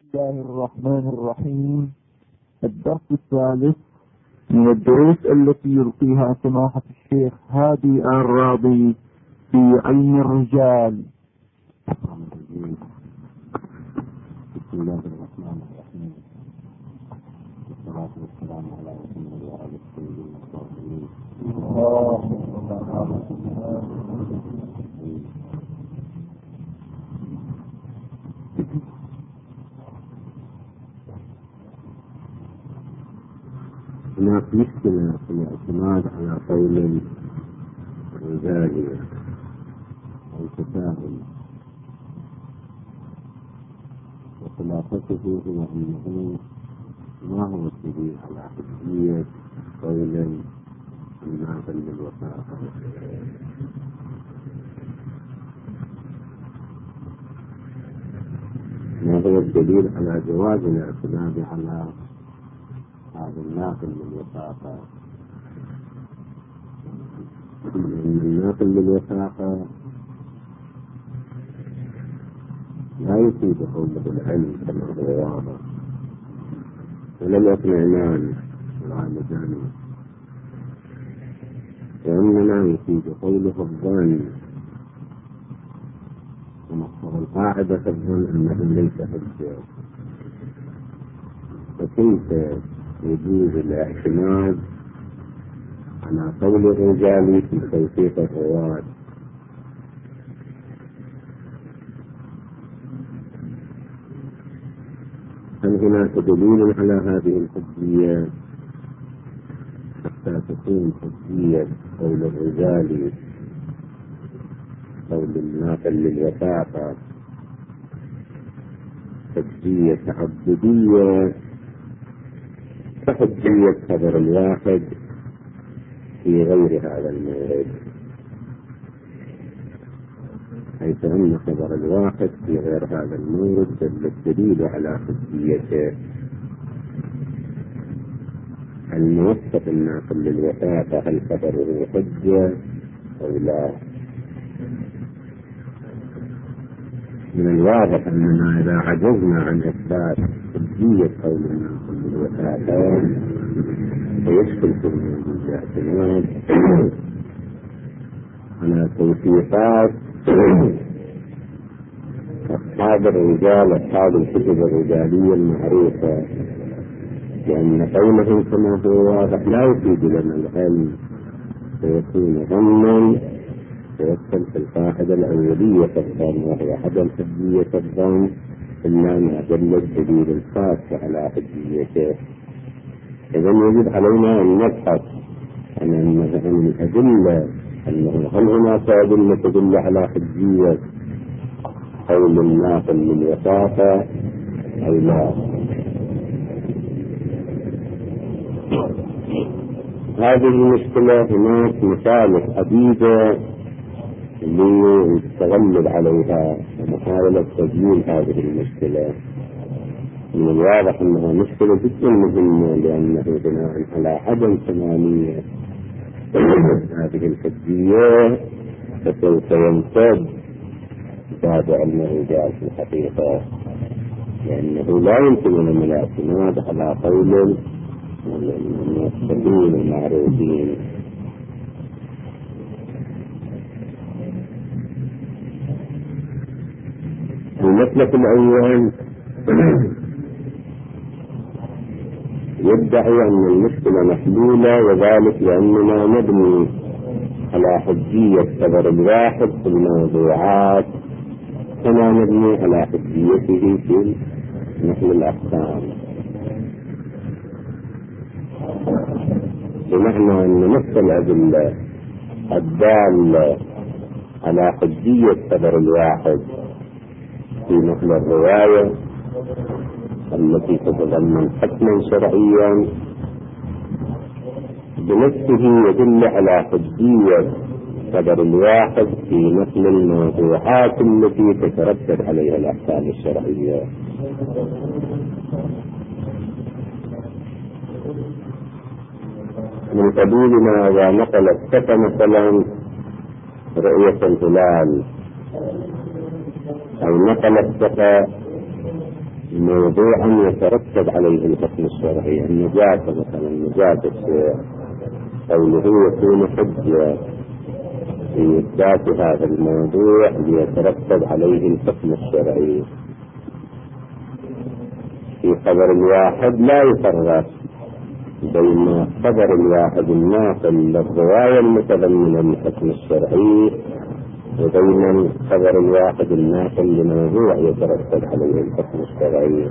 الله الرحمن الرحيم. الدرس الثالث من الدروس التي يلقيها سماحة الشيخ هادي الراضي في علم الرجال. بسم الله الرحمن الرحيم، والصلاة والسلام على رسول الله وعلى السيدين الطاهرين. هناك مشكلة في الاعتماد على قول الرجال أو التساهل، وخلاصته هو أنه ما هو الدليل على حجية قول الناس بالوفاقة. ما هو الدليل على جواز الاعتماد على هذا الناقل للوثاقة؟ لأن الناقل للوثاقة لا يفيد قوله العلم كما هو واضح، ولا الاطمئنان والعالجان، وإنما يفيد قوله الظن، ومصدر القاعدة في الظن أنه ليس حجة. فكيف يجوز الاعتماد على قول الرجال في توثيق الرواة؟ هل هناك دليل على هذه الحجية حتى تكون حجية قول الرجال قول الناقل للوثاقة حجية تعبدية كحجية خبر الواحد في غير هذا المورد، حيث أن خبر الواحد في غير هذا المورد دل الدليل على حجيته؟ الموثق الناقل للوثاقة هل خبره حجة أو لا؟ من الواضح أننا إذا عجزنا عن إثبات حجية قول الناقل للوثاقة فيشكل في الموجود الاعتماد على توثيقات أصحاب الرجال، أصحاب الكتب الرجالية المعروفة، لأن قولهم كما هو واضح لا يفيد لنا العلم، فيكون ظنا ويدخل في القاعدة الأولية في الظن، وهي عدم حجية الظن إلا ما دل الدليل الخاص على حجيته. إذا يجب علينا أن نبحث عن الأدلة، أنه هل هناك أدلة تدل على حجية قول الناقل للوثاقة أو لا. هذه المشكلة هناك مسالك عديدة للتغلب عليها ومحاولة تسجيل هذه المشكلة. من الواضح أنها مشكلة جدا مهمة، لأنه بناء على عدم ثمانية هذه الحجية فسوف ينتج باب علم الرجال في الحقيقة، لأنه لا يمكننا من الاعتماد على قول الموثقين المعروفين. المسلك الأول يدعي أن المشكلة محلولة، وذلك لأننا نبني على حجية خبر الواحد في الموضوعات كما نبني على حجيته في مثل الأحكام، بمعنى أن نفس الأدلة الدالة على حجية خبر الواحد في مثل الرواية التي تتضمن حكما شرعيا بنفسه يدل على حجية خبر الواحد في مثل الموضوعات التي تترتب عليها الأحكام الشرعية. من قبيل ما إذا نقل الثقة مثلا رؤية الهلال، أو نقل الثقة موضوعا يترتب عليه الحكم الشرعي. النجاسة مثلا، نجاسة قوله يكون حجة في إثبات هذا الموضوع ليترتب عليه الحكم الشرعي. في خبر الواحد لا يفرق بين خبر الواحد الناقل للرواية المتضمنة للحكم الشرعي وبين الخبر الواحد الناقل لموضوع يترتب عليه الحكم الشرعي.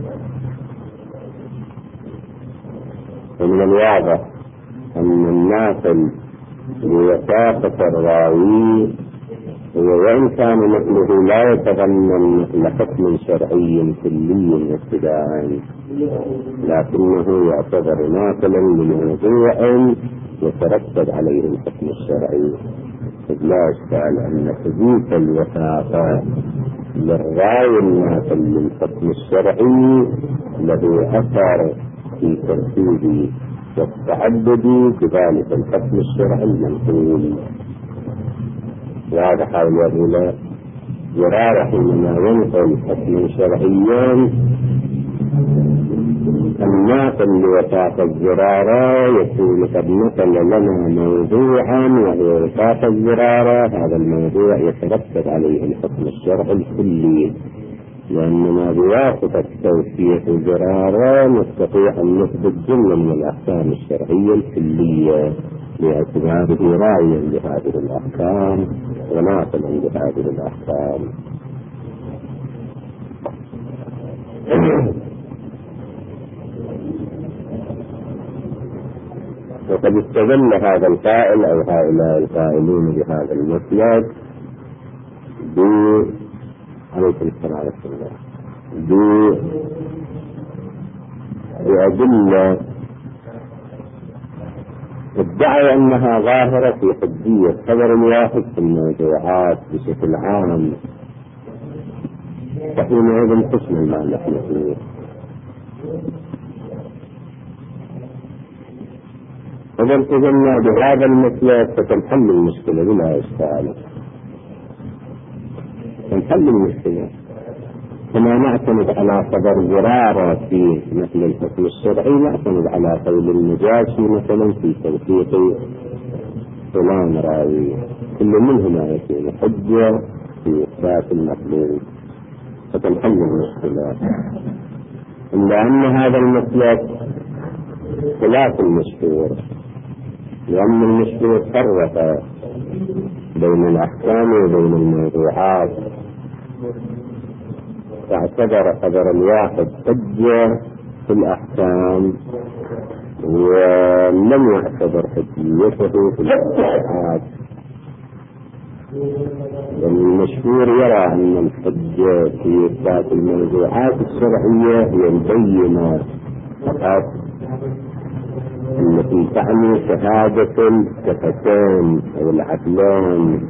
ومن الواضح أن الناقل لوثاقة الراوي وإن كان نقله لا يتضمن نقل حكم شرعي كلي ابتداء، لكنه يعتبر ناقلا لموضوع يترتب عليه الحكم الشرعي. لا إشكال أن ثبوت الوثاقة للراوي الناقل للحكم الشرعي له أثر في ترتيب والتعبد بذلك الحكم الشرعي المنقول. وهذا حول يقول زرارة حينما ينقل حكما شرعيا الناقل لوثاقة الزرارة يكون قد نقل لنا موضوعا وهو وثاقة الزرارة. هذا الموضوع يترتب عليه الحكم الشرعي الكلي، لأننا بواسطة توثيق الزرارة نستطيع أن نثبت جملة من الأحكام الشرعية الكلية باعتباره راعيا لهذه الأحكام وناقلا لهذه الأحكام. وقد استدل هذا القائل أو هؤلاء القائلون بهذا المسلك عليكم السلام ورحمة الله بأدلة ادعوا أنها ظاهرة في حجية خبر الواحد في الموضوعات بشكل عام، فحينئذ قسم ما نحن فيه. إذا التزمنا بهذا المسلك فتنحل المشكلة بلا إشكال، تنحل المشكلة. كما نعتمد على خبر زرارة في مثل الحكم الشرعي نعتمد على قول النجاشي مثلا في توثيق فلان راوي، كل منهما يكون حجة في إثبات المطلوب فتنحل المشكلة. إلا أن هذا المسلك خلاف المشهور، لأن المشهور فرق بين الأحكام وبين الموضوعات، فاعتبر خبر الواحد حجة في الأحكام ولم يعتبر حجيته في الموضوعات. والمشهور يرى أن الحجة في إثبات الموضوعات الشرعية هي البينة فقط التي تعني شهادة الشفتين أو العدلان.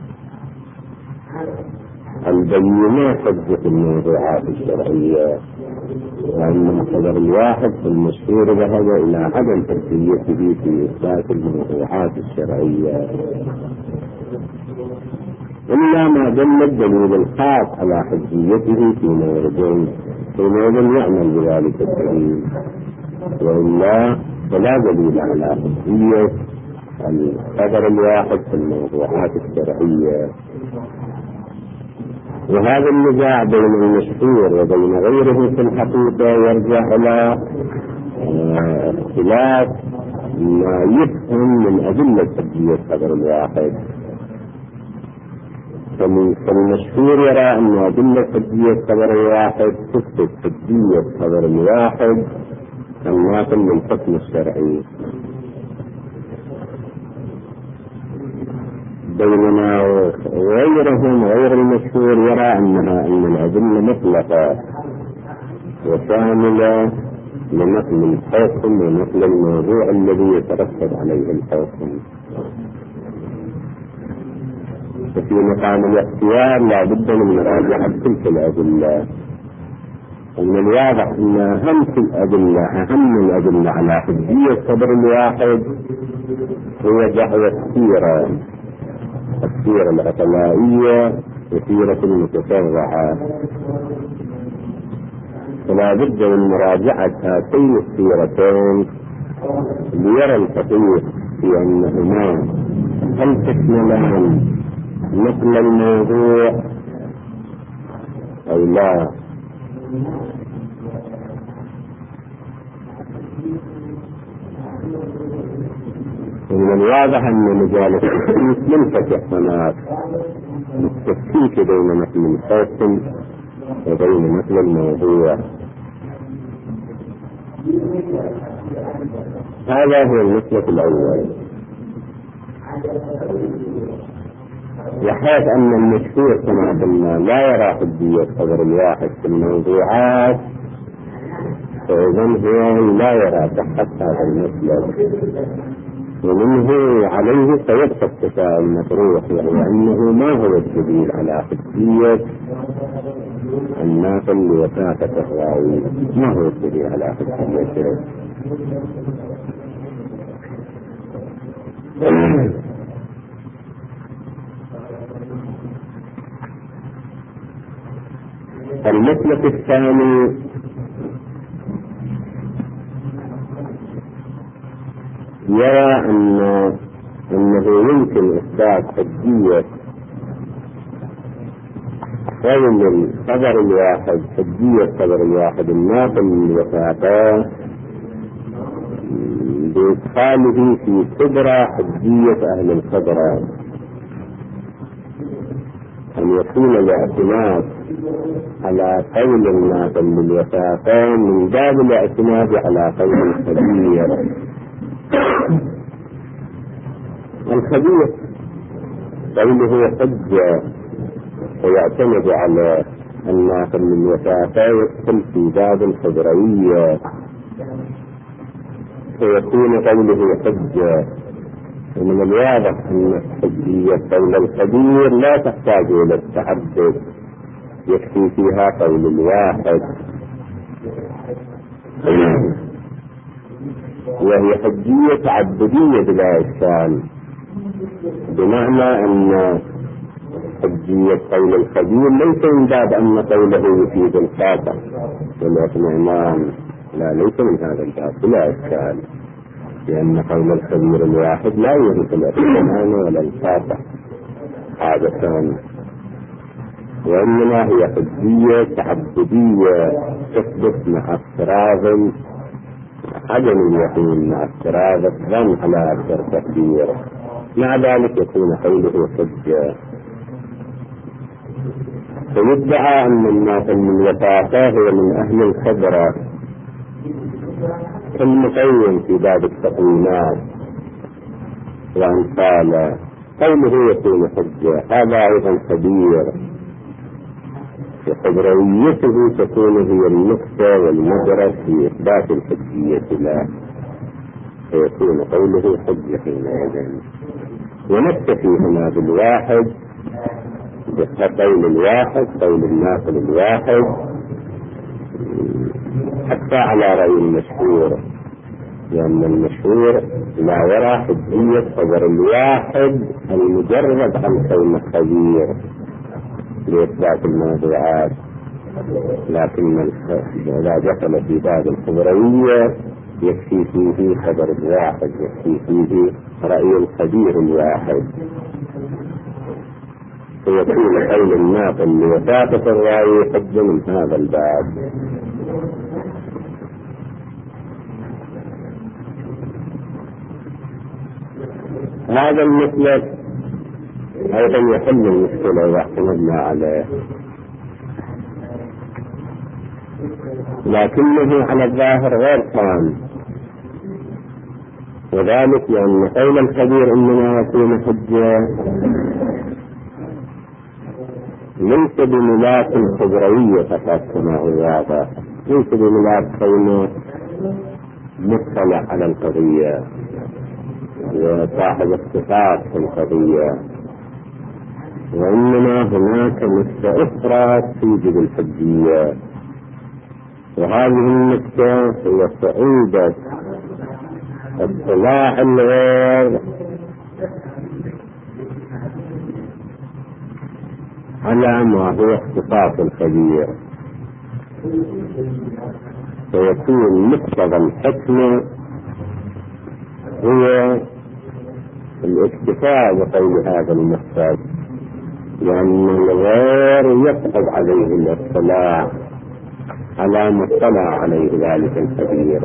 البينات حجة الموضوعات الشرعية، وأن الخبر الواحد في المشهور ذهب إلى عدم حجيته في إثبات الموضوعات الشرعية، إلا ما دل الدليل الخاص على حجيته في موردين حينئذ يعمل بذلك الدليل، وإلا فلا دليل على حجية الخبر الواحد في الموضوعات الشرعية. وهذا النزاع بين المشهور وبين غيره في الحقيقة يرجع إلى اختلاف ما يفهم من أدلة حجية خبر الواحد. فالمشهور يرى أن أدلة حجية خبر الواحد تثبت حجية خبر الواحد الناقل للحكم الشرعي، بينما غيرهم غير المشهور يرى أن الأدلة مطلقة وشاملة لنقل الحكم ونقل الموضوع الذي يترتب عليه الحكم. ففي مقام الاختيار لا بد من مراجعة تلك الأدلة. ومن الواضح أن أهم الأدلة على حجية خبر الواحد هي دعوة السيرة العقلائية وسيرة المتشرعة. فلا بد من مراجعة هاتين السيرتين ليرى الفقيه في أنهما هل تشملان نقل الموضوع أو لا. من الواضح أن مجال التفكيك منفتح هناك، التفكيك بين نقل الحكم وبين نقل الموضوع. هذا هو المسلك الأول. وحيث أن المشهور كما قلنا لا يرى حجية خبر الواحد في الموضوعات، فإذا هو لا يرى صحة هذا المسلك، ومنه عليه فيبقى التساؤل المطروح، وهو أنه ما هو الدليل على حجية الناقل لوثاقة الراوي؟ ما هو الدليل على حجيته؟ المسلك الثاني يرى أنه يمكن إثبات حجية قول الخبر الواحد، حجية خبر الواحد الناقل للوثاقة، بإدخاله في كبرى حجية أهل الخبرة، أن يكون الاعتماد على قول الناقل للوثاقة من باب الاعتماد على قول الخبير. الخبير قوله حجة ويعتمد على الناقل للوثاقة يدخل في باب الخبروية، فيكون قوله حجة. ومن الواضح أن حجية قول الخبير لا تحتاج إلى التعدد، يكفي فيها قول الواحد، وهي حجية تعددية بلا إشكال، بمعنى أن حجية قول الخبير ليس من باب أن قوله يفيد الخاطئ والاطمئنان، لا، ليس من هذا الباب بلا إشكال، لأن قول الخبير الواحد لا يورث الاطمئنان ولا الخاطئ عادة، وإنما هي حجية تعددية تثبت مع افتراض عدم اليقين، مع افتراض الظن على أكثر تقدير، مع ذلك يكون قوله حجة. فيدعى أن الناقل من الوثاقة هو من أهل الخبرة المقيم في باب التقويمات وأمثاله، قوله يكون حجة. هذا أيضا خبير، خبرويته تكون هي النقطة والمدرس في إثبات الحجية له، فيكون قوله حجة حينئذ. ونكتفي هنا بالواحد، بقول الواحد، قول الناقل الواحد، حتى على رأي المشهور، لأن المشهور لا يرى حجية خبر الواحد المجرد عن كونه خبير لإثبات الموضوعات، لكن إذا دخل في باب الخبروية يكفي فيه خبر الواحد، يكفي فيه رأي الخبير الواحد، فيكون قول الناقل لوثاقة الراوي حجة من هذا الباب. هذا المسلك أيضا يحل المشكلة إذا اعتمدنا عليه، لكنه على الظاهر غير تام، وذلك لأن قول الخبير إنما يكون حجة ليس بملاك الخبروية فقط كما هو واضح، ليس بملاك كونه مطلع على القضية وصاحب اختصاص في القضية، وإنما هناك نكتة أخرى توجب الحجية، وهذه النكتة هي صعوبة اطلاع الغير على ما هو اختصاص الخبير، فيكون مقتضى الحكمة هو الاكتفاء بقول هذا المقتضى، لأن الغير يصعب عليه الاطلاع على ما اطلع عليه ذلك الخبير.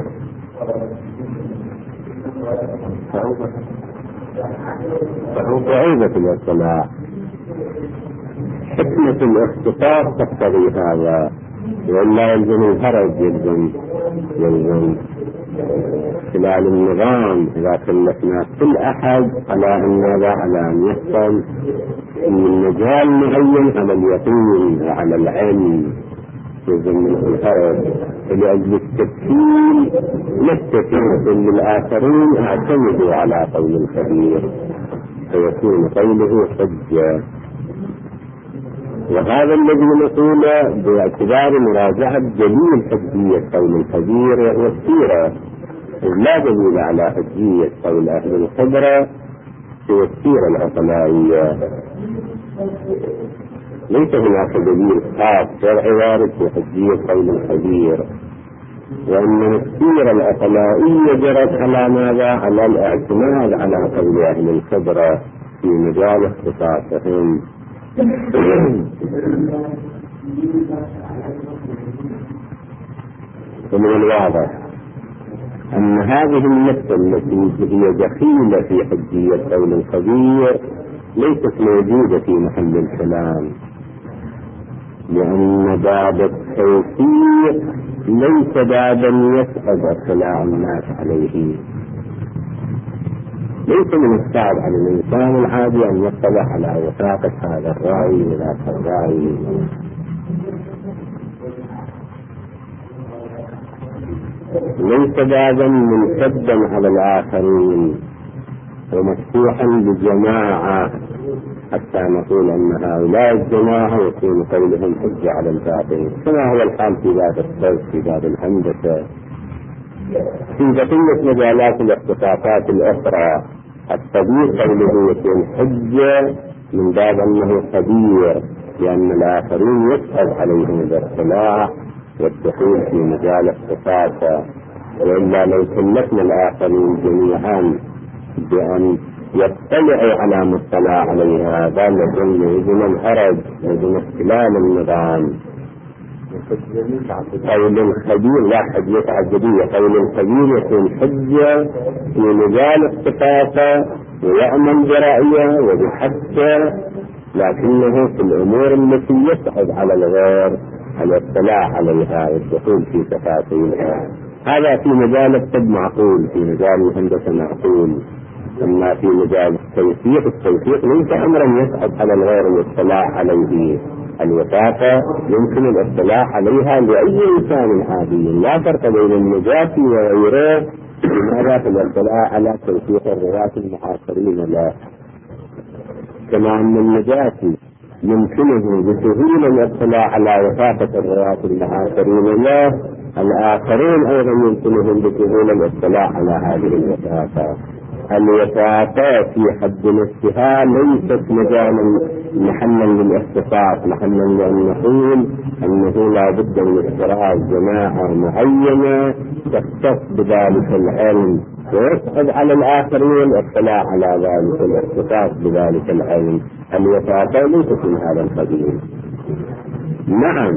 صعوبة الاطلاع، حكمة الاختصاص تقتضي هذا، ولا يلزم الهرج، يلزم خلال النظام إذا كلفنا كل أحد على أن يحصل في مجال معين على اليقين وعلى العلم، يلزم منه الهرج. لأجل التكفير نستفيد أن الآخرين اعتمدوا على قول الخبير فيكون قوله حجة. وهذا الذي نقوله باعتبار مراجعة دليل حجية قول الخبير وهو السيرة، لا دليل على حجية قول أهل الخبرة سوى السيرة العقلائية. ليس هناك دليل خاص شرعي وارد في حجية قول الخبير، وأن السيرة العقلائية جرت على ماذا؟ على الاعتماد على قول أهل الخبرة في مجال اختصاصهم. ومن الواضح أن هذه النقطة التي هي دخيلة في حجية قول الخبير ليست موجودة في محل الكلام، لأن باب التوفيق ليس بابا يصعب اطلاع الناس عليه. ليس من الصعب على الإنسان العادي أن يطلع على وثاقة هذا الرأي وذاك الرأي. ليس بابا منسدا على الآخرين ومفتوحا لجماعة حتى نقول أن هؤلاء الجماعة يكون قولهم حجة على الباقين، كما هو الحال في باب الصوت، في باب الهندسة، في بقية مجالات الاختصاصات الأخرى. الخبير قوله يكون حجة من باب أنه خبير، لأن الآخرين يصعب عليهم الاطلاع والدخول في مجال اختصاصه، وإلا لو كلفنا الآخرين جميعا بأن يطلعوا على ما اطلع عليه هذا لازم الهرج، لازم اختلال النظام. قول الخبير لا حجة تعددية، قول الخبير يكون حجة في مجال اختصاصه ويأمن برأيه وبحثه، لكنه في الأمور التي يصعب على الغير الاطلاع عليها والدخول في تفاصيلها. هذا في مجال الطب معقول، في مجال الهندسة معقول. أما في مجال التوثيق ليس أمرا يصعب على الغير الاطلاع عليه. الوثاقة يمكن الاطلاع عليها لأي إنسان عادي، لا فرق بين النجاشي وغيره لماذا في الاطلاع على توثيق الرواة المعاصرين له. كما أن النجاشي يمكنه بسهولة الاطلاع على وثاقة الرواة المعاصرين له، الآخرين أيضا يمكنهم بسهولة الاطلاع على هذه الوثاقة. الوثاقة في حد نفسها ليست مجالا محلا للاختصاص، محلا لأن نقول أنه لا بد من اختراع جماعة معينة تختص بذلك العلم ويصعب على الآخرين الاطلاع على ذلك الاختصاص بذلك العلم. الوثاقة ليست من هذا القبيل. نعم،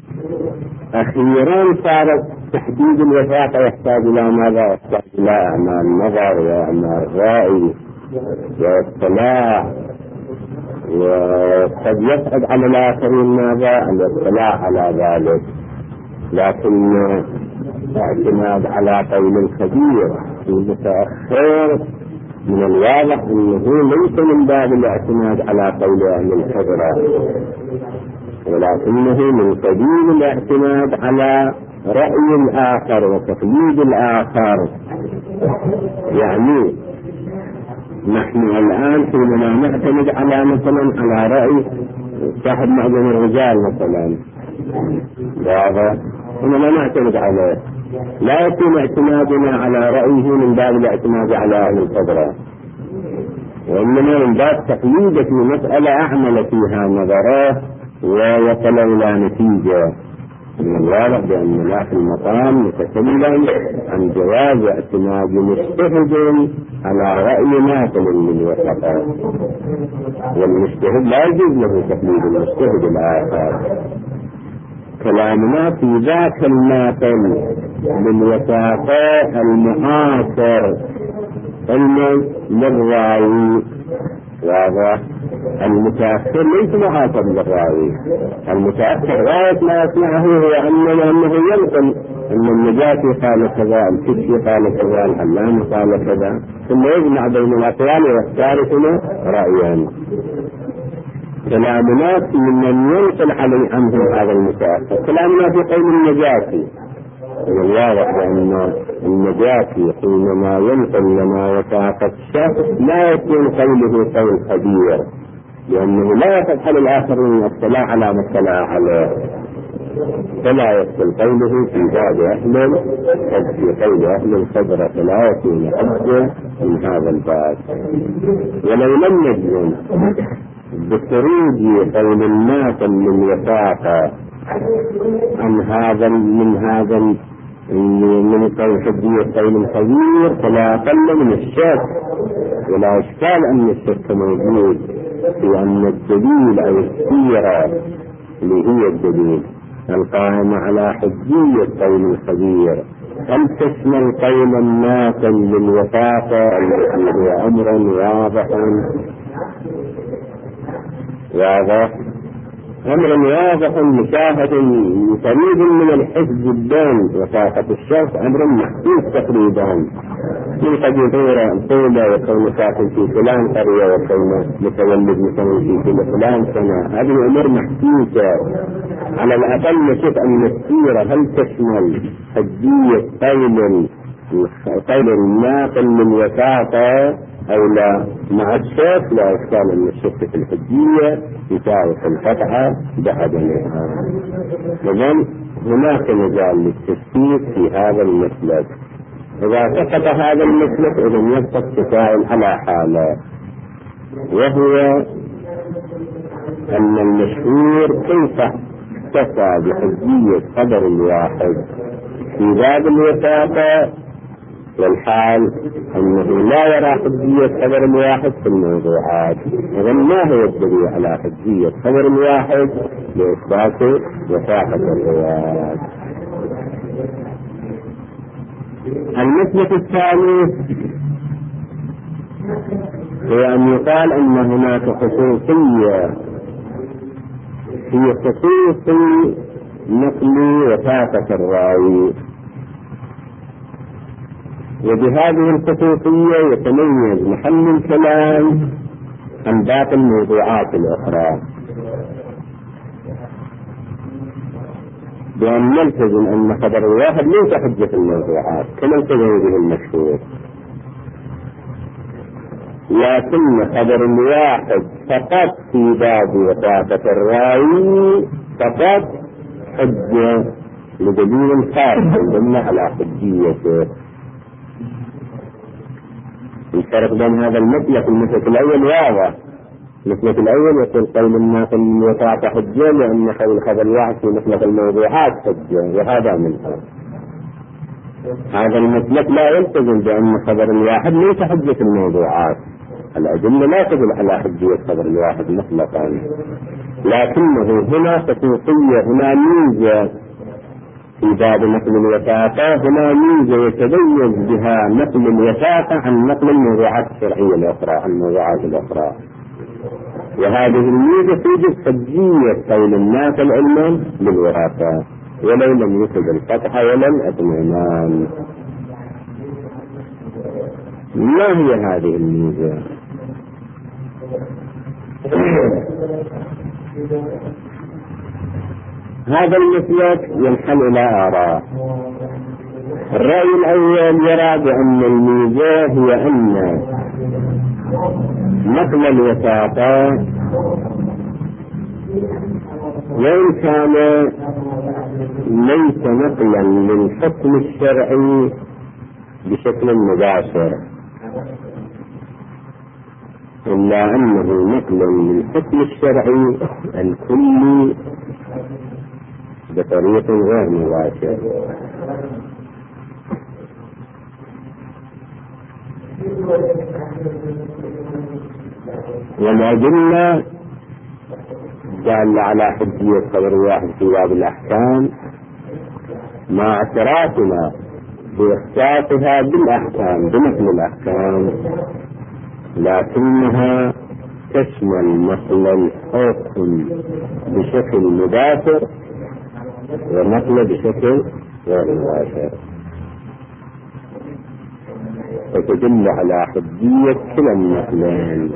أخيرا صار تحديد الوثاقة يحتاج إلى ماذا؟ يحتاج إلى أعمال نظر وأعمال رأي واطلاع، وقد يصعب على الآخرين ماذا؟ الاطلاع على ذلك. لكن اعتماد على قول الخبير في المتأخر من الواضح أنه ليس من باب الاعتماد على قول أهل الخبرة، ولكنه من قبيل الاعتماد على رأي الآخر وتقليد الآخر. يعني نحن الآن حينما نعتمد على مثلا على رأي صاحب معظم الرجال مثلا، هذا حينما نعتمد عليه لا يكون اعتمادنا على رأيه من باب الاعتماد على أهل الخبرة، وإنما من باب تقليد في مسألة أعمل فيها نظره ووصل إلى نتيجة. من الواضح بأن لا في المقام يتكلم عن جواز اعتماد مجتهد على رأي ناقل للوثقات، والمجتهد لا يجوز له تقليد المجتهد الآخر. كلامنا في ذاك الناقل للوثقات المعاصر للراوي، واضح. المتأخر ليس معاصر للراوي، المتأخر غاية ما يسمعه هو أنه ينقل أن النجاشي قال كذا، الكشي قال كذا، العلامي قال كذا، ثم يجمع بين الأقوال ويختار له رأيا. كلامنا في من ينقل عنه هذا المتأخر، كلامنا في قول النجاشي. من الواضح بأن النجاشي حينما ينقل لنا وثاقة الشخص لا يكون قوله قول خبير، لأنه لا يصح للآخرين الاطلاع على ما اطلع عليه، فلا يدخل قوله في باب أهل في قول أهل الخبرة، فلا يكون حجة من هذا الباب. ولو لم نجزم بخروج قول الناقل للوثاقة عن هذا من قول حجية قول الخبير، فلا أقل من الشك، ولا إشكال أن الشك موجود في أن الدليل أو السيرة اللي هي الدليل القائمة على حجية قول الخبير هل تشمل قول الناقل للوثاقة التي هو أمر واضح أمر واضح مشاهد قريب من الحس جدا. وثاقة الشخص أمر محسوس تقريبا، من قد يدور طولة وكون ساكن في فلان قرية وكون متولد مثلا في فلان سنة، هذه الأمور محسوسة. على الأقل نشوف أن السيرة هل تشمل حجية قول الناقل للوثاقة أو لا. مع الشك لا إشكال أن الشك في الحجية يساوي في القطعة بعدمها. إذن هناك مجال للتشكيك في هذا المسلك. إذا سقط هذا المسلك إذن يبقى التساؤل على حاله، وهو أن المشهور كيف احتفى بحجية خبر الواحد في باب الوثاقة، والحال أنه لا يرى حجية خبر الواحد في الموضوعات. إذن ما هو الدليل على حجية خبر الواحد لإثبات وثاقة الروايات؟ المثلث الثالث هو أن يقال أن هناك خصوصية في خصوص نقل وثاقة الراوي، وبهذه الخصوصية يتميز محل الكلام عن باقي الموضوعات الأخرى، بأن نلتزم أن خبر الواحد ليس حجة الموضوعات كما التزم به المشهور، لكن خبر الواحد فقط في باب وثاقة الراوي فقط حجة لدليل خاص يدل على حجيته. الفرق بين هذا المسلك والمسلك الأول واضح. المسلك الأول يقول قول الناقل للوثاقة حجة لأن قول خبر الواحد في مسلك الموضوعات حجة، وهذا منها. هذا المسلك لا يلتزم بأن خبر الواحد ليس حجة الموضوعات، الأدلة لا تدل على حجية خبر الواحد مطلقا، لكنه هنا خصوصية، هنا ميزة في باب نقل الوثاقة، هنا ميزة يتميز بها نقل الوثاقة عن نقل الموضوعات الشرعية الأخرى عن الموضوعات الأخرى، وهذه الميزة توجد حجية قول الناقل علما للوثاقة ولو لم يفد الفتح ولا الأطمئنان. ما هي هذه الميزة؟ هذا المسلك ينحل إلى آراء. الرأي الأول يرى بأن الميزة هي أن نقل الوثاقة وإن كان ليس نقلا للحكم الشرعي بشكل مباشر، إلا أنه نقل للحكم الشرعي الكلي بطريق غير مباشر. والأدلة دالة على حجية خبر واحد في باب الأحكام مع اعترافنا باختصاصها بالأحكام بمثل الأحكام، لكنها تشمل مثل الحكم بشكل مباشر ومثل بشكل غير مباشر، فتدل على حجية كلا المثلين.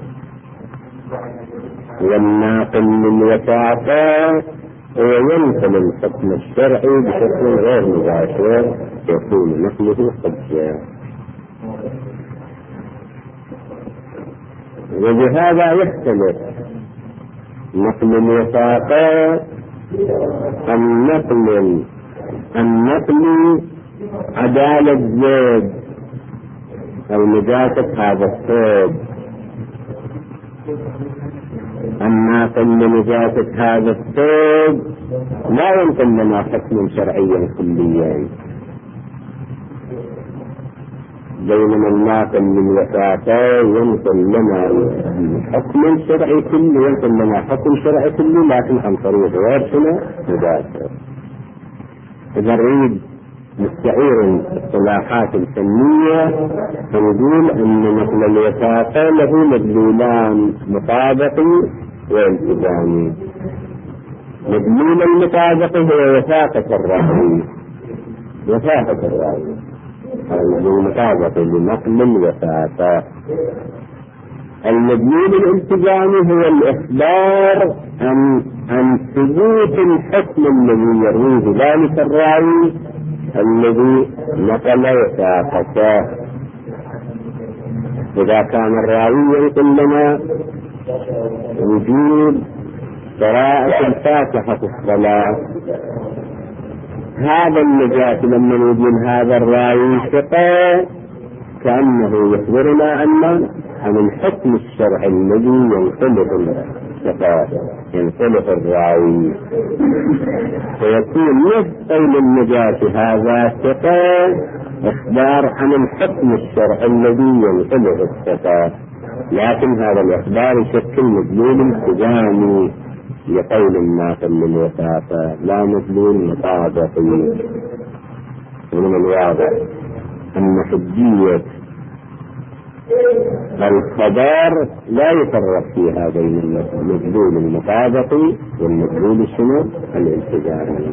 والناقل للوثاقة وينقل الحكم الشرعي بشكل غير مباشر يكون مثله حجة. وبهذا يختلف نقل الوثاقة عن نقل عدالة زيد أو نجاسة هذا الثوب. الناقل لنجاسة هذا الثوب لا ينقل لنا حكما شرعيا كليا، بينما الناقل للوثاقة ينقل لنا حكم شرعي كلي، ينقل لنا حكم شرعي كلي لكن عن طريق غير شنو مباشر. إذا نريد نستعير الاصطلاحات الفنية فنقول أن نقل الوثاقة له مدلولان مطابقي والتزامي. مدلول المطابقي هو وثاقة الراوي، وثاقة الراوي المطابقي لنقل الوثاقة. المدلول الالتزامي هو الإخبار عن ثبوت الحكم الذي يرويه ذلك الراوي الذي نقل وثاقته. إذا كان الراوي يقول لنا وجود قراءة الفاتحة في الصلاة، هذا النجاة لما نقول هذا الراوي ثقة كأنه يخبرنا عن الحكم الشرعي الذي ينقله الراوي، فيكون نفس قول النجاة هذا ثقة إخبار عن الحكم الشرعي الذي ينقله الثقة، لكن هذا الإخبار يشكل مدلول التزامي لقول الناقل للوثاقة لا مدلول مطابقي. ومن الواضح أن حجية الخبر لا يفرق فيها بين المدلول المطابقي والمدلول الشنو الالتزامي.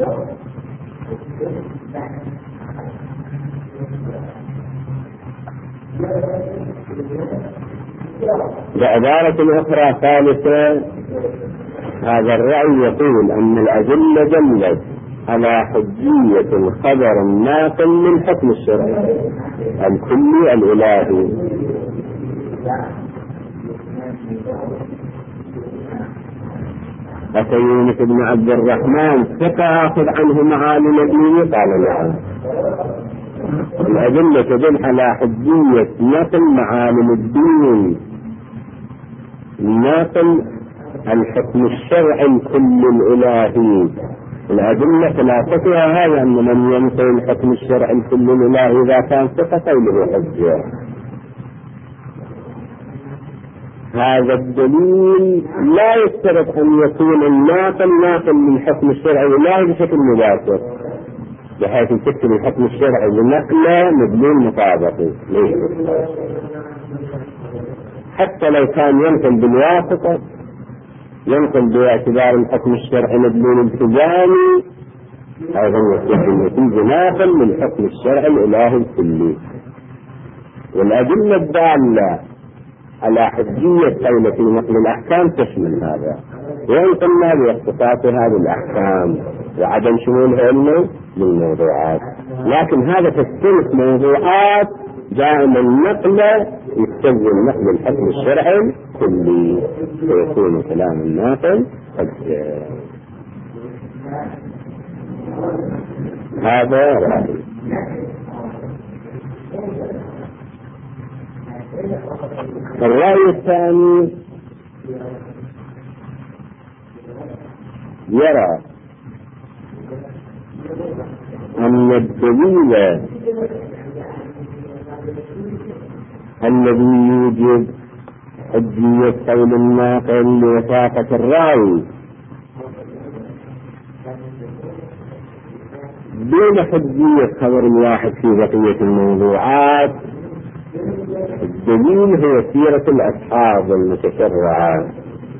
بعبارة أخرى ثالثة، هذا الرأي يقول أن الأدلة دلت على حجية الخبر الناقل من حكم الشرعي الكلي الإلهي. أتيونس بن عبد الرحمن ثقة أخذ عنه معالم الدين؟ قال نعم. الأدلة تدل على حجية نقل معالم الدين، نقل الحكم الشرعي الكل الإلهي. الأدلة ثلاثتها هذا أن من ينقل الحكم الشرعي الكل الإلهي إذا كان ثقة فله حجة. هذا الدليل لا يشترط أن يكون الناقل ناقل من الحكم الشرعي الإلهي بشكل مباشر بحيث يشكل الحكم الشرعي لنقله مدلول مطابقي، حتى لو كان ينقل بالواسطة، ينقل باعتبار الحكم الشرعي مدلول التزامي، أيضا يكون ناقل من الحكم الشرعي الإلهي الكلي. والأدلة الدالة على حجية قولة في نقل الأحكام تشمل هذا، وينقلنا باختصاصها بالأحكام وعدم شمولها للموضوعات. لكن هذا تختلف موضوعات دائما نقله يستلزم نقل الحكم الشرعي كلي، فيكون كلام الناقل هذا رأي. الرأي الثاني يرى أن الدليل الذي يوجب حجية قول الناقل لوثاقة الراوي دون حجية خبر الواحد في بقية الموضوعات، الدليل هو سيرة الأصحاب المتشرعة.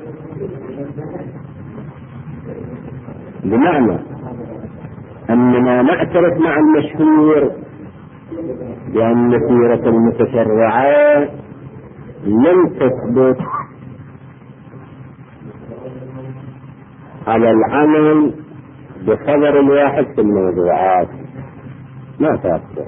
بمعنى أننا نعترف مع المشهور بأن سيرة المتشرعة لم تثبت على العمل بخبر الواحد في الموضوعات، ما تثبت.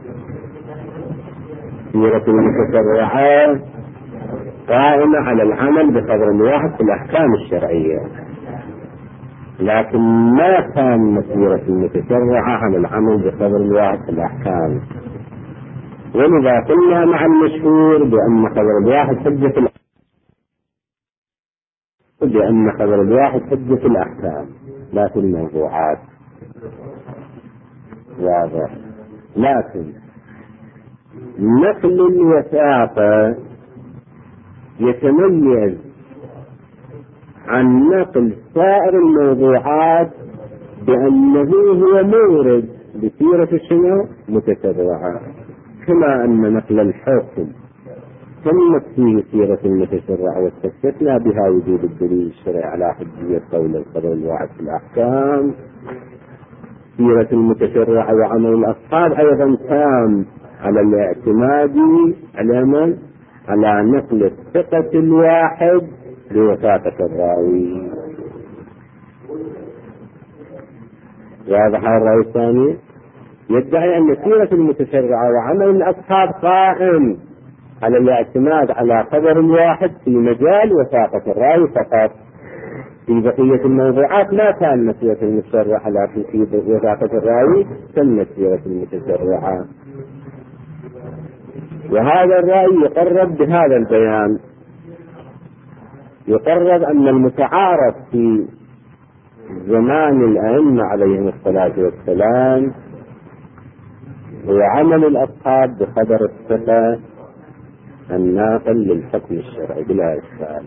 سيرة المتشرعة قائمة على العمل بخبر الواحد في الأحكام الشرعية، لكن ما كان سيرة المتشرعة على العمل بخبر الواحد في الأحكام. ولذا قلنا مع المشهور بأن خبر الواحد حجة في الأحكام لا في الموضوعات، واضح. لكن نقل الوثاقة يتميز عن نقل سائر الموضوعات بأنه هو مورد بسيرة شنو متشرعة، كما أن نقل الحكم تمت فيه سيرة المتشرعة واستثبتنا بها وجود الدليل الشرعي على حجية قول الخبر الواحد في الأحكام. سيرة المتشرعة وعمل الأصحاب أيضا تام على الاعتماد على نقل الثقة الواحد لوثاقة الراوي. واضح الرأي الثاني؟ يدعي أن سيرة المتشرعة وعمل الأصحاب قائم على الاعتماد على خبر واحد في مجال وثاقة الراوي فقط، في بقية الموضوعات لا كان سيرة المتشرعة، لكن في وثاقة الراوي تمت سيرة المتشرعة. وهذا الرأي يقرب بهذا البيان، يقرب أن المتعارف في زمان الأئمة عليهم الصلاة والسلام هو عمل الأصحاب بخبر الثقة الناقل للحكم الشرعي بلا إشكال.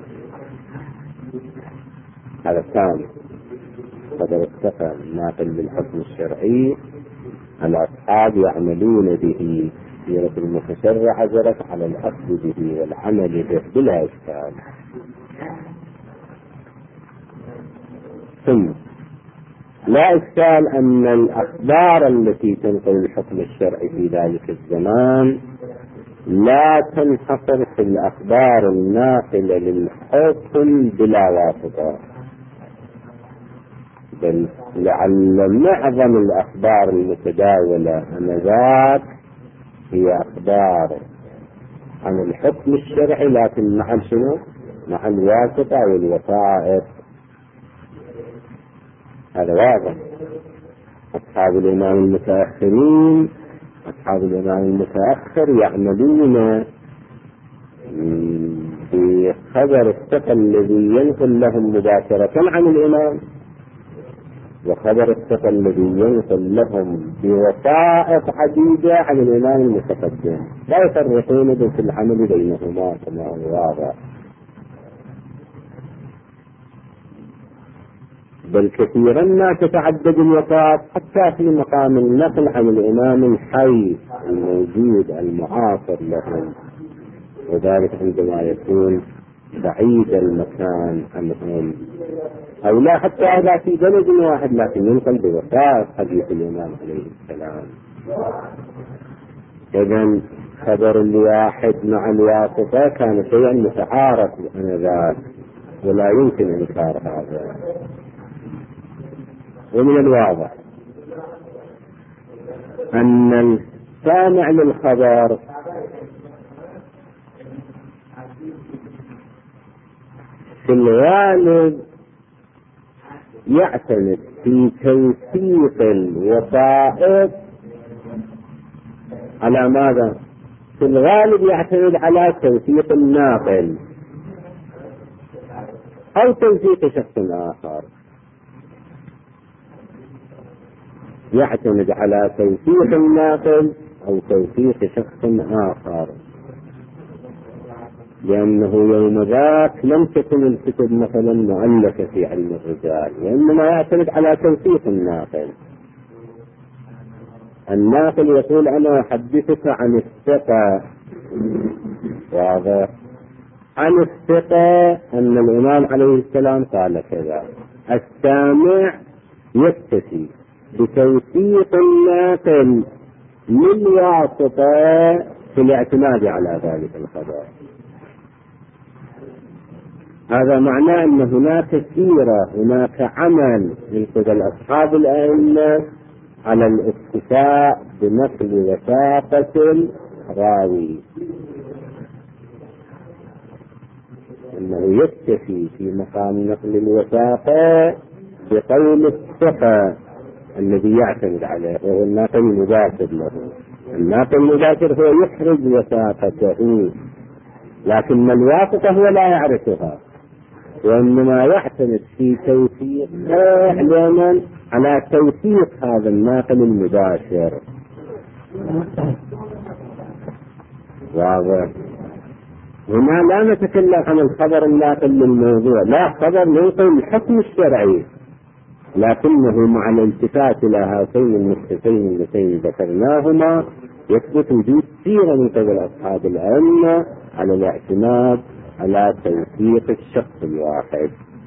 هذا كان خبر الثقة الناقل للحكم الشرعي، الأصحاب يعملون به، سيرة المتشرعة جرت على الأخذ به والعمل به بلا إشكال. ثم لا إشكال أن الأخبار التي تنقل الحكم الشرعي في ذلك الزمان لا تنحصر في الأخبار الناقلة للحكم بلا واسطة، بل لعل معظم الأخبار المتداولة آنذاك هي أخبار عن الحكم الشرعي، لكن مع شنو؟ مع الواسطة والوسائط. هذا واضح. أصحاب الإمام المتأخرين، أصحاب الإمام المتأخر يعملون بخبر الثقة الذي ينقل لهم مباشرة عن الإمام، وخبر الثقة الذي ينقل لهم بوسائط عديدة عن الإمام المتقدم، لا يفرقون في العمل بينهما كما هو واضح. بل كثيرا ما تتعدد الوسائط حتى في مقام النقل عن الإمام الحي الموجود المعاصر لهم، وذلك عندما يكون بعيد المكان عنهم، أو لا حتى هذا في بلد واحد لكن ينقل بوسائط حديث الإمام عليه السلام. إذن خبر الواحد مع الواسطة كان شيئا متعارف آنذاك ولا يمكن إنكار هذا. ومن الواضح أن السامع للخبر في الغالب يعتمد في توثيق الوسائط على ماذا؟ في الغالب يعتمد على توثيق الناقل أو توثيق شخص آخر. يعتمد على توثيق الناقل أو توثيق شخص آخر، لأنه يوم ذاك لم تكن الكتب مثلا مؤلفة في علم الرجال، وإنما يعتمد على توثيق الناقل. الناقل يقول أنا أحدثك عن الثقة، واضح، عن الثقة أن الإمام عليه السلام قال كذا. السامع يكتفي بتوثيق الناقل من واسطة في الاعتماد على ذلك الخبر. هذا معناه أن هناك سيرة، هناك عمل من قبل أصحاب الأئمة على الاكتفاء بنقل وثاقة الراوي، أنه يكتفي في مقام نقل الوثاقة بقول الثقة الذي يعتمد عليه، وهو الناقل المباشر له. الناقل المباشر هو يخرج وثاقته، لكن الواسطة هو لا يعرفها، وإنما يعتمد في توثيقه أحيانا على توثيق هذا الناقل المباشر. واضح؟ هنا لا نتكلم عن الخبر الناقل للموضوع، لا، خبر ينقل الحكم الشرعي، لكنه مع الالتفات إلى هاتين النقطتين اللتين ذكرناهما يثبت وجود سيرة من قبل أصحاب الأئمة على الاعتماد على توثيق الشخص الواحد.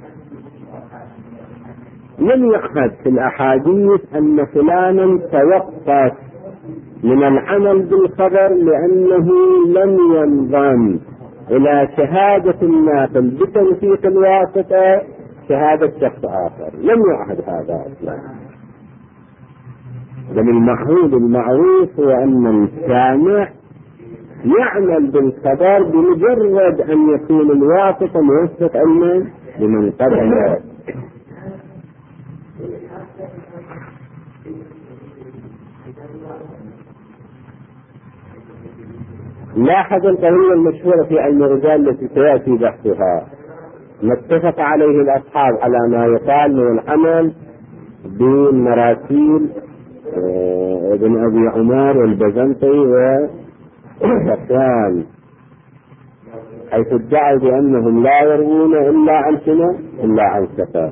لم يعهد في الأحاديث أن فلانا توقف من العمل بالخبر لأنه لم ينضم إلى شهادة الناقل بتوثيق الواسطة شهادة شخص آخر، لم يعهد هذا أصلا. بل المعهود المعروف هو أن السامع يعمل بالخبر بمجرد أن يكون الواسطة موثق لمن قبله. لاحظ القضية المشهورة في علم الرجال التي سيأتي بحثها، ما اتفق عليه الأصحاب على ما يقال من العمل بمراسيل ابن أبي عمر والبزنطي وصفوان، حيث ادعوا بأنهم لا يروون إلا عن سنة إلا عن سفر،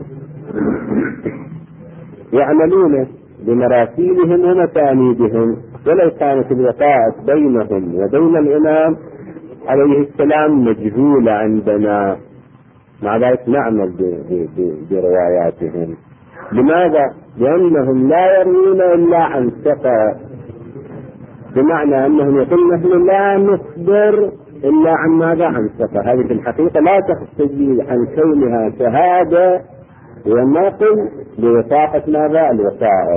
يعملون بمراسيلهم ومسانيدهم، ولو كانت الوثائق بينهم وبين الإمام عليه السلام مجهولة عندنا، مع ذلك نعمل برواياتهم. لماذا؟ لأنهم لا يروون إلا عن ثقة، بمعنى أنهم يقولون نحن لا نخبر إلا عن ماذا؟ عن ثقة. هذه في الحقيقة لا تختلف عن كونها شهادة ونقل بوثاقة ماذا؟ الوثائق.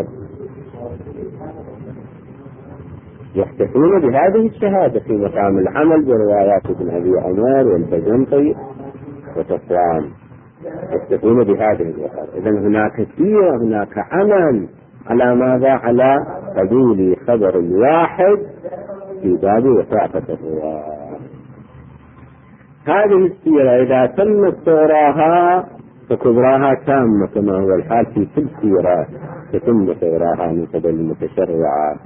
يحتفون بهذه الشهادة في مقام العمل بروايات ابن أبي عمر والبزنطي وصفوان، يحتفون بهذه الوثائق. إذن هناك سيرة، هناك عمل على ماذا؟ على قبول خبر الواحد في باب وثاقة الرواة. هذه السيرة إذا تم صغراها فكبراها تامة، كما هو الحال في كل سيرة تتم صغراها من قبل المتشرعة،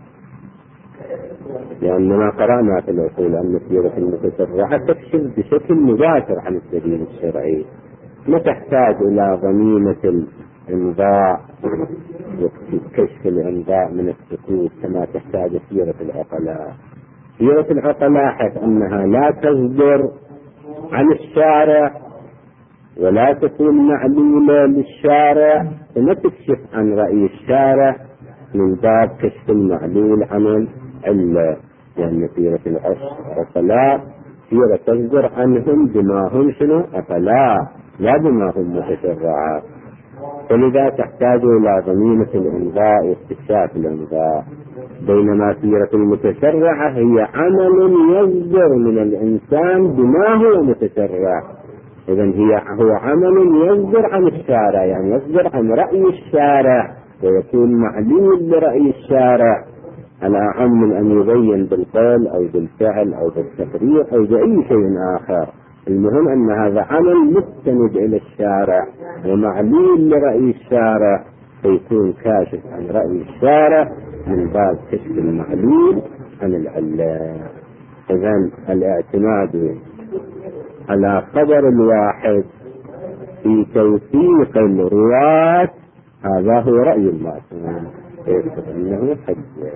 لأننا قرأنا في الأصول أن السيرة المتشرعة تكشف بشكل مباشر عن الدليل الشرعي، ما تحتاج إلى ضميمة الإمضاء وكشف الإمضاء من السكوت كما تحتاج سيرة العقلاء. سيرة العقلاء حيث أنها لا تصدر عن الشارع ولا تكون معلومة للشارع، فما تكشف عن رأي الشارع من باب كشف المعلول عن العلة، لأن سيرة العقلاء سيرة تصدر عنهم بما هم شنو؟ عقلاء، لا بما هم متشرعات، فلذا تحتاج إلى ضميمة الإمضاء واستكشاف الإمضاء. بينما سيرة المتشرعة هي عمل يصدر من الإنسان بما هو متشرع، إذن هو عمل يصدر عن الشارع، يعني يصدر عن رأي الشارع ويكون معلول لرأي الشارع على أعم من أن يبين بالقول أو بالفعل أو بالتقرير أو بأي شيء آخر. المهم أن هذا عمل مستند إلى الشارع ومعلول لرأي الشارع، فيكون كاشف عن رأي الشارع من باب كشف المعلول عن العلة. إذن الاعتماد على خبر الواحد في توثيق الرواة هذا هو رأي المعصوم، إنه حجة.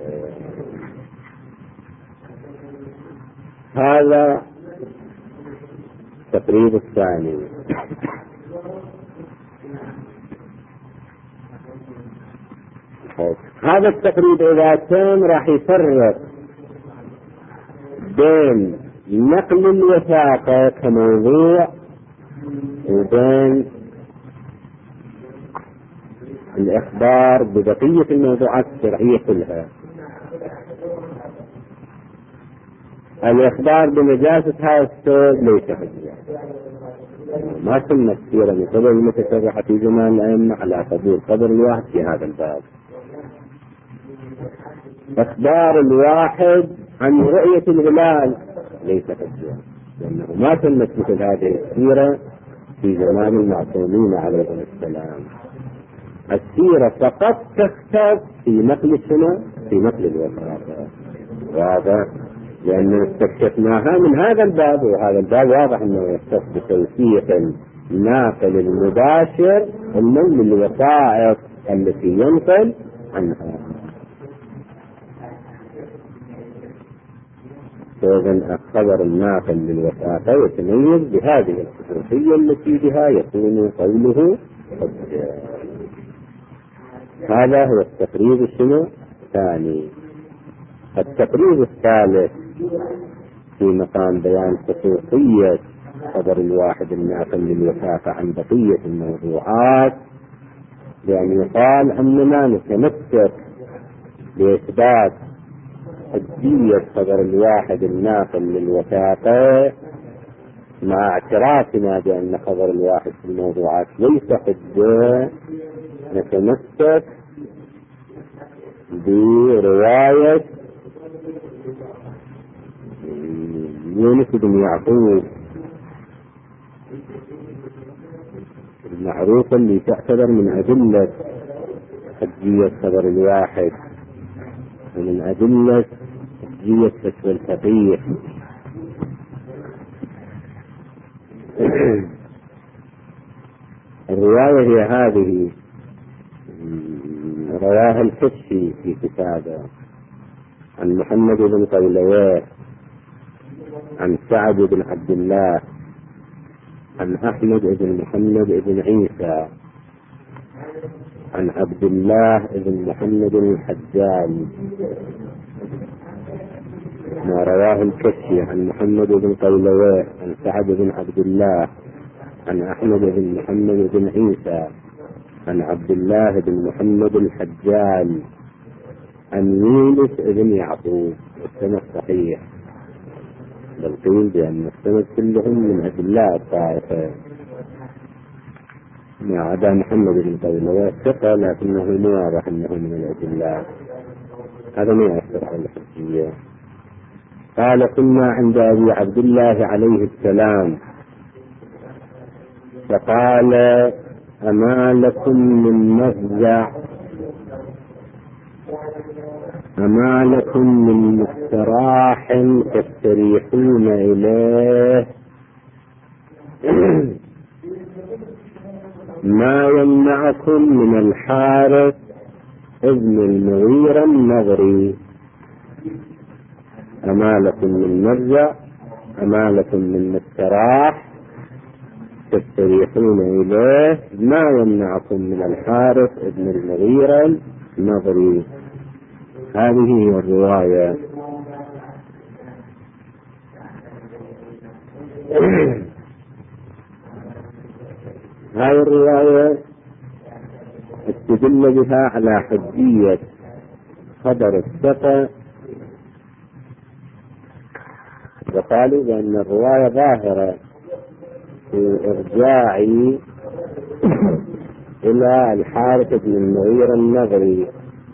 هذا التقريب الثاني. هذا التقريب إذا كان راح يفرق بين نقل الوثاقة كموضوع وبين الإخبار ببقية الموضوعات الشرعية كلها. الإخبار بنجاسة هذا الثوب ليس حجة، ما سمت كثيرا من قبل المتشرعة في زمان الأئمة على قبول خبر الواحد في هذا الباب. إخبار الواحد عن رؤية الهلال ليس حجة، لأنه ما سمت مثل هذه السيرة في زمان المعصومين عليهم السلام. السيرة فقط تختص في نقل السنة، في نقل الوثاقة، وهذا لأن استكشفناها من هذا الباب، وهذا الباب واضح أنه يختص بتوثيق الناقل المباشر من الوثائق التي ينقل عنها. فإذن الخبر الناقل للوثائق يتميز بهذه الخصوصية التي بها يكون قوله حجة. هذا هو التقريب الثاني. التقريب الثالث في مقام بيان خصوصية خبر الواحد الناقل للوثاقة عن بقية الموضوعات، لأن يقال أننا نتمسك بإثبات حجية خبر الواحد الناقل للوثاقة مع اعترافنا بأن خبر الواحد في الموضوعات ليس حجة. نتمسك برواية يونس بن يعقوب المعروفة اللي تعتبر من أدلة حجية خبر الواحد ومن أدلة حجية فتوى الفقيه. الرواية هي هذه، رواها الكشي في كتابه عن محمد بن قيلويه عن سعد بن عبد الله عن أحمد بن محمد بن عيسى عن عبد الله بن محمد الحجاج. ما رواه الكشي عن محمد بن قيلويه عن سعد بن عبد الله عن أحمد بن محمد بن عيسى عن عبد الله بن محمد الحجاج عن يونس بن يعقوب. السند صحيح، بل قيل بأن السند كلهم من أدلاء الطائفة ما عدا محمد بن قيلويه ثقة، لكنه ما واضح أنه من الأدلاء. هذا ما يأثر على الحجية. قال: كنا عند أبي عبد الله عليه السلام فقال: أما لكم من مفزع، أما لكم من مستراح تستريحون إليه ما يمنعكم من الحارث ابن المغيرة النضري. أما لكم من مفزع، أما لكم من مستراح تستريحون إليه ما يمنعكم من الحارث ابن المغيرة النضري. هذه هي الرواية. هذه الرواية استدل بها على حجية خبر الثقة، وقالوا بأن الرواية ظاهرة في إرجاع إلى الحارث بن المغيرة النضري،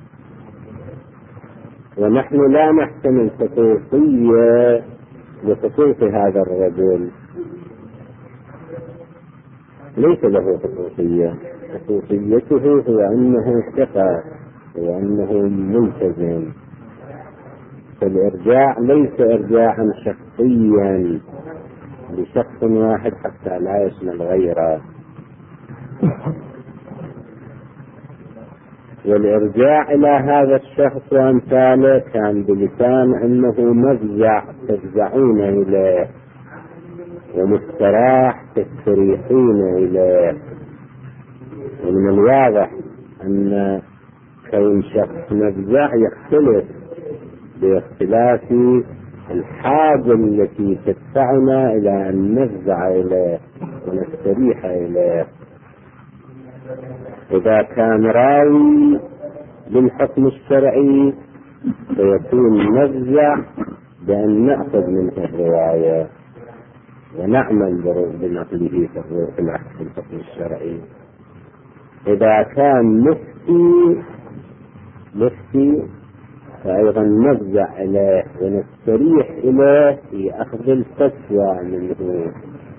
ونحن لا نحتمل خصوصية لخصوص هذا الرجل، ليس له خصوصية، خصوصيته هو أنه ثقة وأنه ملتزم. فالإرجاع ليس إرجاعا شخصيا لشخص واحد حتى لا يشمل غيره، والإرجاع إلى هذا الشخص وأمثاله كان بلسان أنه مفزع تفزعون إليه ومستراح تستريحون إليه. ومن الواضح أن كون شخص مفزع يختلف باختلاف الحاجة التي تدفعنا إلى أن نفزع إليه ونستريح إليه. إذا كان راوي للحكم الشرعي فيكون مفزع بأن نأخذ منه الرواية ونعمل بنقله في الحكم الشرعي. إذا كان مفتي فأيضا نفزع إليه ونستريح إليه في أخذ الفتوى منه.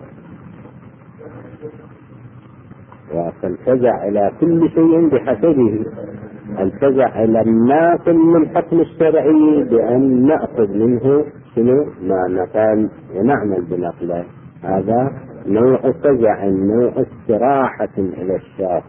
فالفزع إلى كل شيء بحسبه. الفزع إلى الناقل من الحكم الشرعي بأن نأخذ منه ما نقال ونعمل بنقله، هذا نوع فزع، نوع استراحة إلى الشخص.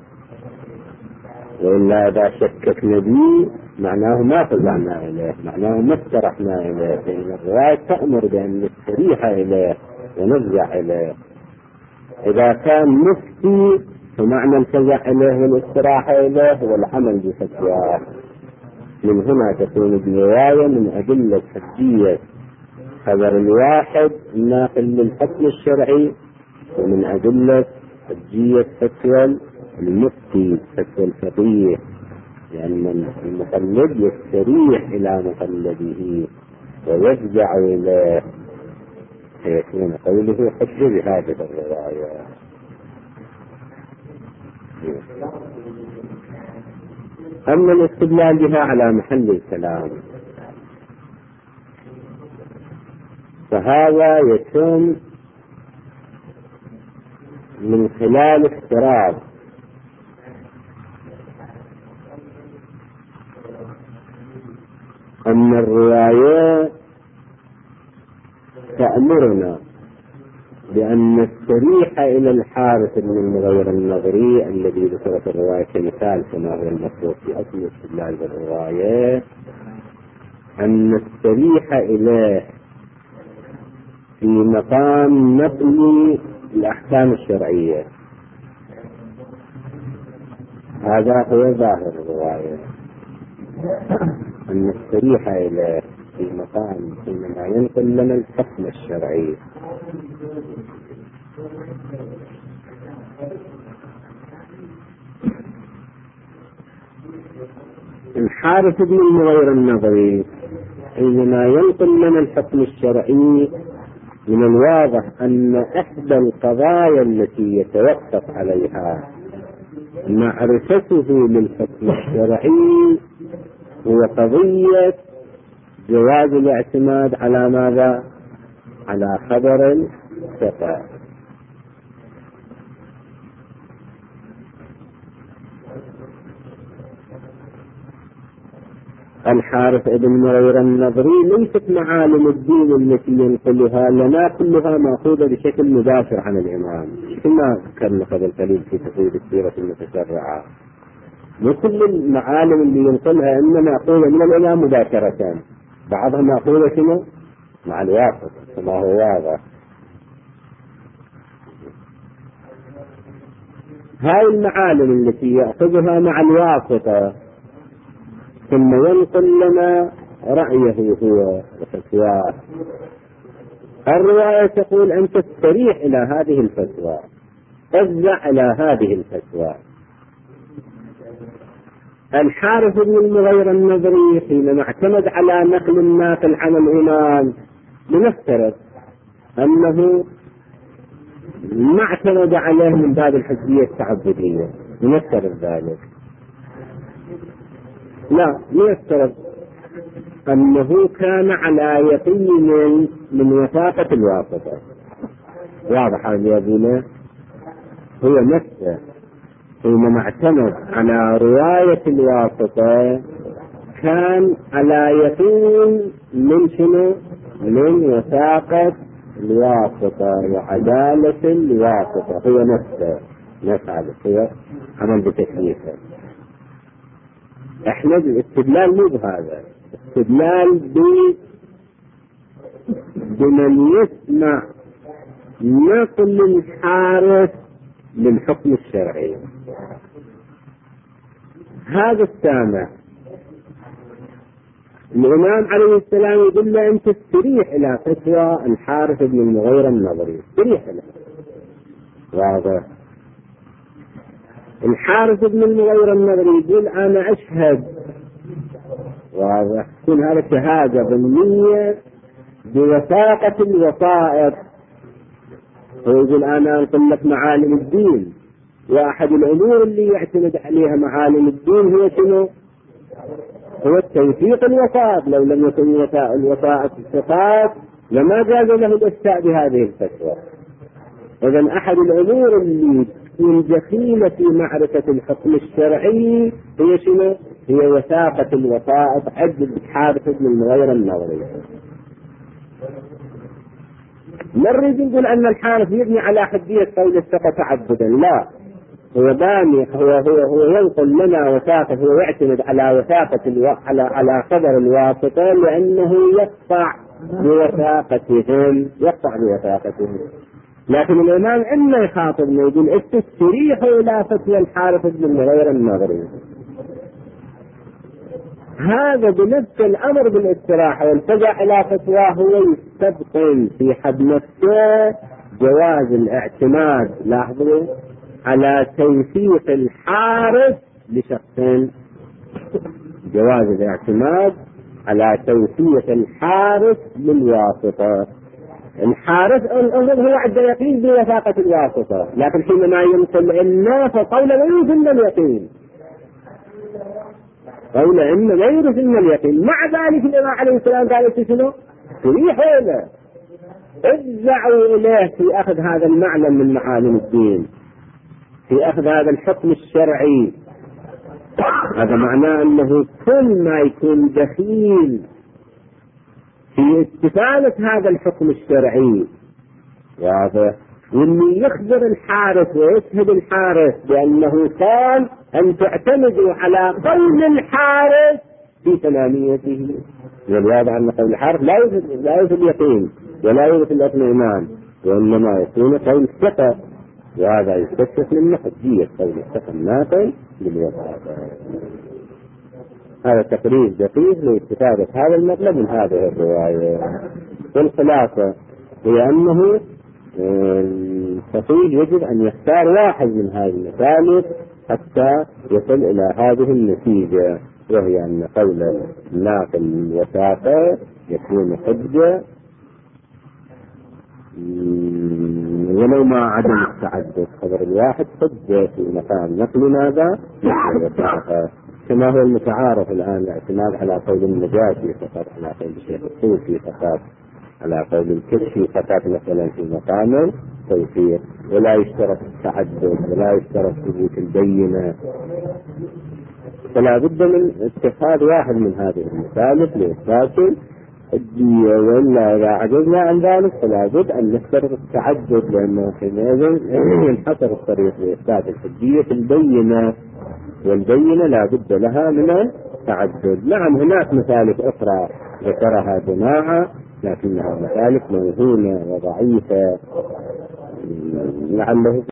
وإلا إذا شككنا به معناه ما فزعنا إليه، معناه ما استرحنا إليه. فإن الرواية تأمر بأن نستريح إليه ونفزع إليه. إذا كان مفتي فمعنى الفزع إليه والاستراحة إليه هو العمل بفتواه. من هنا تكون الرواية من أدلة حجية خبر الواحد الناقل للحكم الشرعي، ومن أدلة حجية فتوى المفتي فتوى الفقيه، لأن المقلد يستريح إلى مقلده ويفزع إليه، فيكون قوله حجة بهذه الرواية. أما الاستدلال بها على محل الكلام فهذا يتم من خلال افتراض أن الروايات تأمرنا بأن نستريح إلى الحارث بن المغير النظري الذي ذكرت الرواية كمثال كما هو المفروض في أصل الاستدلال بالرواية، أن نستريح إليه في مقام نقل الأحكام الشرعية. هذا هو ظاهر الرواية، أن نستريح إليه في مقام حينما ينقل لنا الحكم الشرعي. الحارث بن المغير النظري حينما ينقل لنا الحكم الشرعي من الواضح أن إحدى القضايا التي يتوقف عليها معرفته للحكم الشرعي هو قضية جواز الاعتماد على ماذا؟ على خبر الثقة. الحارث بن المغير النظري ليست معالم الدين التي ينقلها لنا كلها مأخوذة بشكل مباشر عن الإمام، كما ذكرنا قبل قليل في تفسير السيرة المتشرعة. وكل المعالم اللي ينقلها إنما مأخوذة من الإمام مباشرة، بعضها مأخوذة مع الواسطة كما هو واضح. هاي المعالم التي يأخذها مع الواسطة ثم ينقل لنا رأيه هو وفتواه. الرواية تقول أن تستريح إلى هذه الفتوى، تفزع إلى هذه الفتوى. الحارث بن المغير النظري حينما اعتمد على نقل الناقل عن الإمام لنفترض أنه ما اعتمد عليه من باب الحجية التعبدية، لنفترض ذلك، لا يفترض أنه كان على يقين من وثاقة الواسطة. واضح هذا يقول هو نفسه حينما اعتمد على رواية الواسطة كان على يقين من شنو؟ من وثاقة الواسطة وعدالة الواسطة. هو نفسه نفعل هو عمل بتكليفه. احنا الاستدلال مو بهذا، استدلال بمن يسمع نقل الحارث للحكم الشرعي. هذا السامع الإمام عليه السلام يقول له أنت استريح إلى فتوى الحارث بن المغيرة النظري، استريح له. واضح. الحارث بن المغيرة النظري يقول أنا أشهد، واضح، تكون هذا شهادة ضمنية بوثاقة الوثائق. ويقول أنا أنقل لك معالم الدين، وأحد الأمور اللي يعتمد عليها معالم الدين هو شنو؟ هو التوثيق الوثائق. لو لم يكن الوثائق الثقات لما جاز له الافتاء بهذه الفتوى. إذن أحد الأمور اللي تكون دخيلة في معرفة الحكم الشرعي هي شنو؟ هي وثاقة الوثائق عند الحارث بن المغيرة النظري. لا نريد نقول أن الحارث يبني على حدية قول الثقة تعبدا، لا، هو باني، هو ينقل لنا وثاقة، هو يعتمد على وثاقة على خبر الواسطة لأنه يقطع بوثاقتهم. لكن الإمام إنه يخاطبنا يقول استريحوا إلى فتوى الحارث بن المغيرة النظري. هذا بنفس الأمر بالاستراحة والفزع إلى فتواه هو يستبطن في حد نفسه جواز الاعتماد، لاحظوا، على توثيق الحارث لشخصين. جواز الاعتماد على توثيق الحارث للواسطة. الحارث هو عنده يقين بوثاقة الواسطة، لكن حينما ينقل إلا فقول لا يوجد اليقين، قول إن لا يورث إلا اليقين. مع ذلك الإمام عليه السلام قال شنو؟ تريحوا له، ارجعوا إليه في أخذ هذا المعنى من معالم الدين، في أخذ هذا الحكم الشرعي. هذا معناه أنه كل ما يكون دخيل في استفادة هذا الحكم الشرعي، واضح، واللي يخبر الحارث ويشهد الحارث بأنه كان أن تعتمدوا على قول الحارث في تماميته. والواضح أن قول الحارث لا يوجد يقين ولا يوجد الاطمئنان، وإنما يكون قول الثقة، وهذا يستشف من حجية قول الثقة الناقل للوثاقة. هذا تقرير دقيق لاستفادة هذا المطلب من هذه الرواية. والخلاصة هي أنه الفقيه يجب أن يختار واحد من هذه المثالث حتى يصل إلى هذه النتيجة، وهي أن قول الناقل للوثاقة يكون حجة ولو ما عدم التعدد. خبر الواحد حجة في مقام نقل ماذا؟ نقل الوثاقة، كما هو المتعارف الآن الاعتماد على قول النجاشي فقط، على قول الشيخ الطوسي فقط، على قول الكشفي فقط مثلا في مقام التوثيق، ولا يشترط التعدد ولا يشترط ثبوت البينة. فلا بد من اتخاذ واحد من هذه المثالث لإثبات الحجية، وإلا إذا عجزنا عن ذلك فلا بد أن نشترط التعدد، لأنه حينئذ ينحصر الطريق لإثبات الحجية البينة، والبينة لا بد لها من التعدد. نعم هناك مثالث أخرى ذكرها جماعة لكنها مثالث موهومة وضعيفة لعله